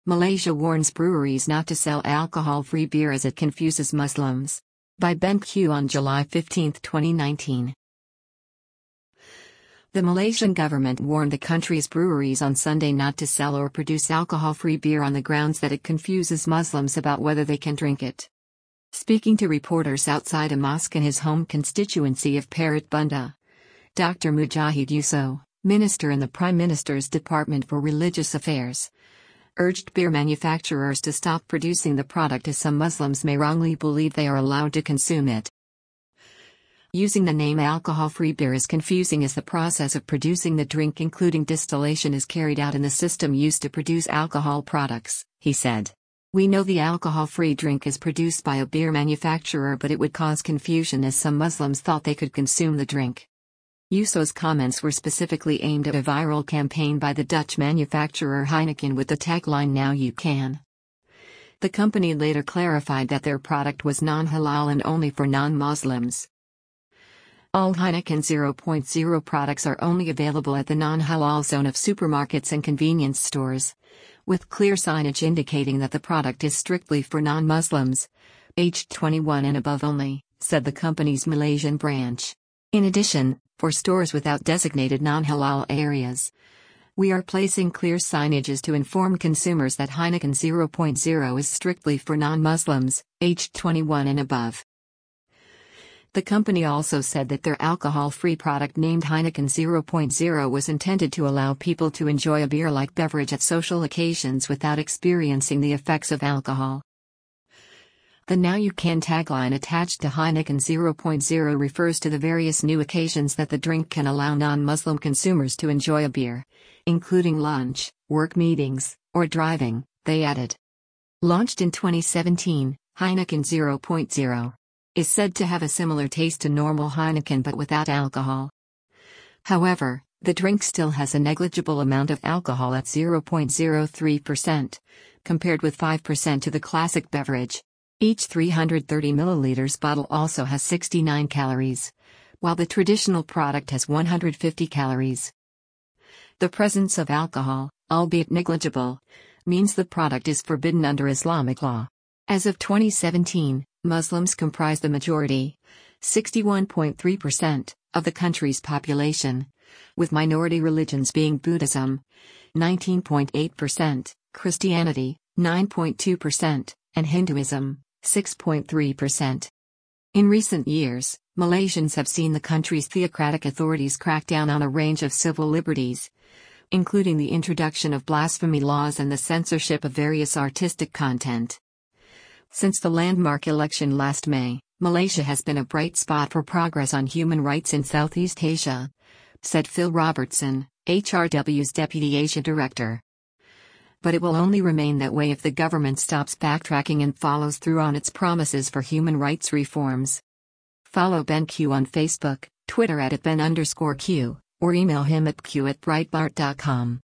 Malaysia warns breweries not to sell alcohol-free beer as it confuses Muslims. By BenQ on July 15, 2019. The Malaysian government warned the country's breweries on Sunday not to sell or produce alcohol-free beer on the grounds that it confuses Muslims about whether they can drink it. Speaking to reporters outside a mosque in his home constituency of Parit Bunda, Dr. Mujahid Yusof, minister in the Prime Minister's Department for Religious Affairs, urged beer manufacturers to stop producing the product as some Muslims may wrongly believe they are allowed to consume it. Using the name alcohol-free beer is confusing as the process of producing the drink including distillation is carried out in the system used to produce alcohol products, he said. We know the alcohol-free drink is produced by a beer manufacturer, but it would cause confusion as some Muslims thought they could consume the drink. Yusof's comments were specifically aimed at a viral campaign by the Dutch manufacturer Heineken with the tagline "Now You Can." The company later clarified that their product was non-halal and only for non-Muslims. All Heineken 0.0 products are only available at the non-halal zone of supermarkets and convenience stores, with clear signage indicating that the product is strictly for non-Muslims, aged 21 and above only, said the company's Malaysian branch. In addition, for stores without designated non-halal areas, we are placing clear signages to inform consumers that Heineken 0.0 is strictly for non-Muslims, aged 21 and above. The company also said that their alcohol-free product named Heineken 0.0 was intended to allow people to enjoy a beer-like beverage at social occasions without experiencing the effects of alcohol. The "Now You Can" tagline attached to Heineken 0.0 refers to the various new occasions that the drink can allow non-Muslim consumers to enjoy a beer, including lunch, work meetings, or driving, they added. Launched in 2017, Heineken 0.0 is said to have a similar taste to normal Heineken but without alcohol. However, the drink still has a negligible amount of alcohol at 0.03%, compared with 5% to the classic beverage. Each 330 milliliters bottle also has 69 calories, while the traditional product has 150 calories. The presence of alcohol, albeit negligible, means the product is forbidden under Islamic law. As of 2017, Muslims comprise the majority, 61.3%, of the country's population, with minority religions being Buddhism, 19.8%, Christianity, 9.2%, and Hinduism, 6.3%. In recent years, Malaysians have seen the country's theocratic authorities crack down on a range of civil liberties, including the introduction of blasphemy laws and the censorship of various artistic content. Since the landmark election last May, Malaysia has been a bright spot for progress on human rights in Southeast Asia, said Phil Robertson, HRW's Deputy Asia Director. But it will only remain that way if the government stops backtracking and follows through on its promises for human rights reforms. Follow BenQ on Facebook, Twitter @Ben_Q, or email him at q@breitbart.com.